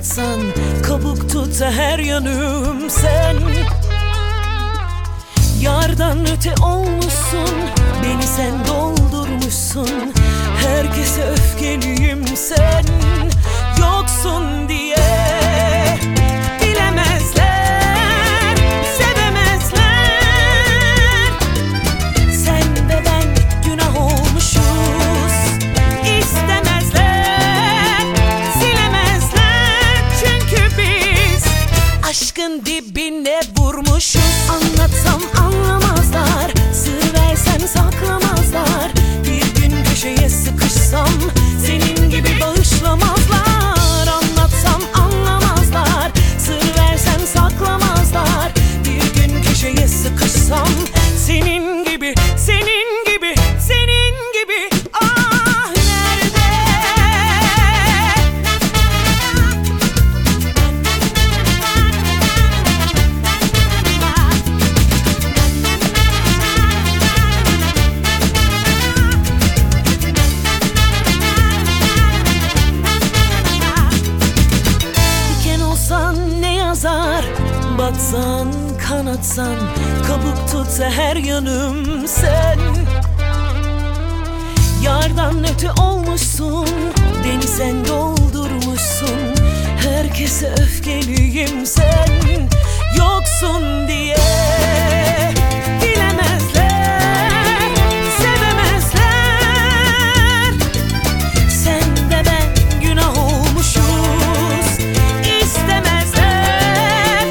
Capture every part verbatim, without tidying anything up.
kanatsan, kabuk tut her yanım sen. Yardan öte olmuşsun, beni sen doldurmuşsun. Herkese öfkeliyim sen yoksun diye. Bilemezler, sevemezler. Sen ve ben günah olmuşuz. İstemezler, silemezler. Çünkü biz aşkın dibine vurmuşuz. Anlatsam anlamazlar, sır versen saklamazlar. Bir gün köşeye sıkışsam senin gibi bağışlamazlar. Anlatsam anlamazlar, sır versen saklamazlar. Bir gün köşeye sıkışsam senin gibi, senin gibi, senin gibi. Ah nerede? Batsan, kanatsan, kabuk tutsa her yanım sen. Yardan öte olmuşsun, beni sen doldurmuşsun. Herkese öfkeliyim sen yoksun diye. Bilemezler, sevemezler. Sen de ben günah olmuşuz. İstemezler,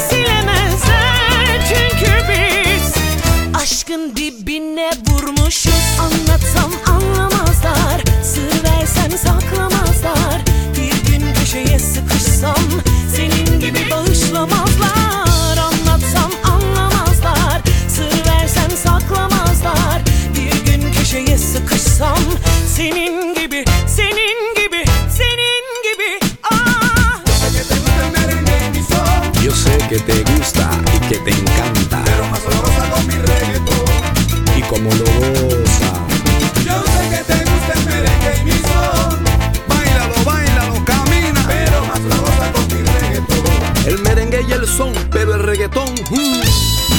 aşkın dibine vurmuşuz. Anlatsam anlamazlar, sır versen saklamazlar. Bir gün köşeye sıkışsam senin gibi bağışlamazlar. Anlatsam anlamazlar, sır versen saklamazlar. Bir gün köşeye sıkışsam senin gibi, senin gibi, senin gibi. Ah. Yo sé que te gusta y que te encanta, pero más lo goza con mi reggaetón. Y como lo goza. Yo sé que te gusta el merengue y mi son. Báilalo, báilalo, camina, pero más lo goza con mi reggaetón. El merengue y el son, pero el reggaetón. Mm.